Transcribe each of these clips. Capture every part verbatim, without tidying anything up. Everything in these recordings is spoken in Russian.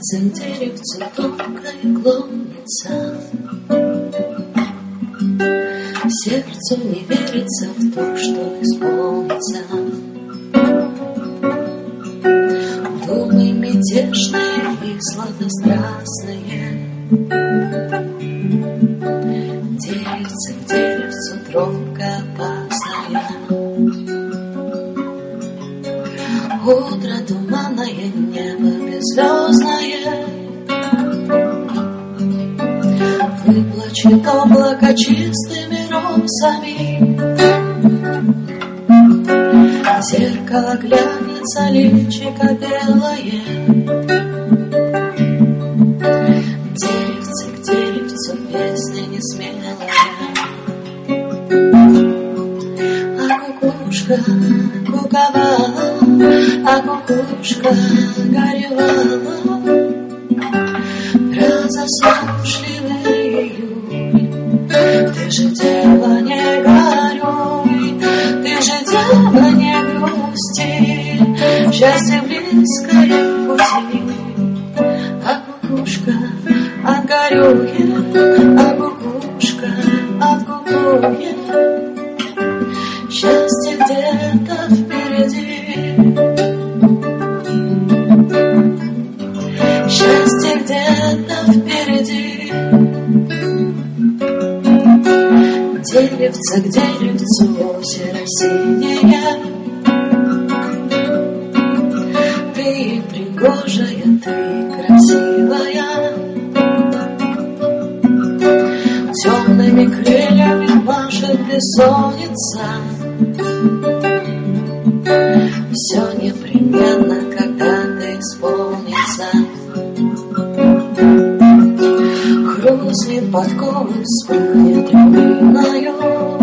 Деревце к деревцу тонкое клонится, сердцу не верится в то, что исполнится. Думы мятежные и сладострастные, деревце к деревцу тропка опасная. Утро туманное, небо беззвездное, выплачет облако чистыми розами. В зеркало глянется личико белое, деревце к деревцу песня несмелая. А кукушка куковала, а кукушка горевала про засушливый июль. Ты же, дева, не горюй, ты же, дева, не грусти, счастье близкое в пути. А кукушка отгорюет, а кукушка откукует, счастье где-то впереди, счастье где-то впереди. Деревце к деревцу озеро синее, ты пригожая, ты красивая, темными крыльями машет бессонница. Все непременно когда-то исполнится. Хрустнет подковы, вспыхнет рябиною,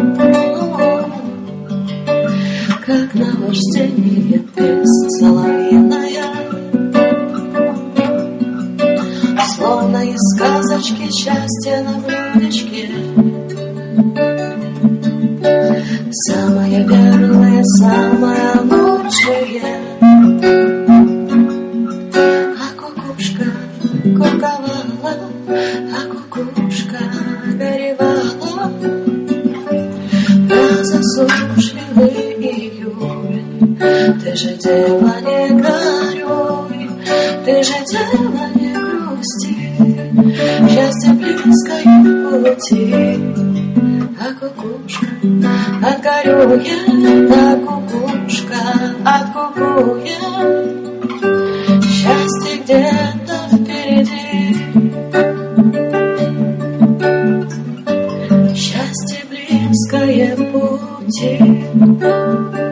как наваждение песнь соловьиная. Словно из сказочки счастье на блюдечке, самое верное, самое лучшее. А кукушка куковала, а кукушка горевала про засушливый июль. Ты же, дева, не горюй, ты же, дева, не грусти, счастье близкое в пути. А кукушка отгорюет, а кукушка откукует, счастье где-то впереди, счастье близкое в пути.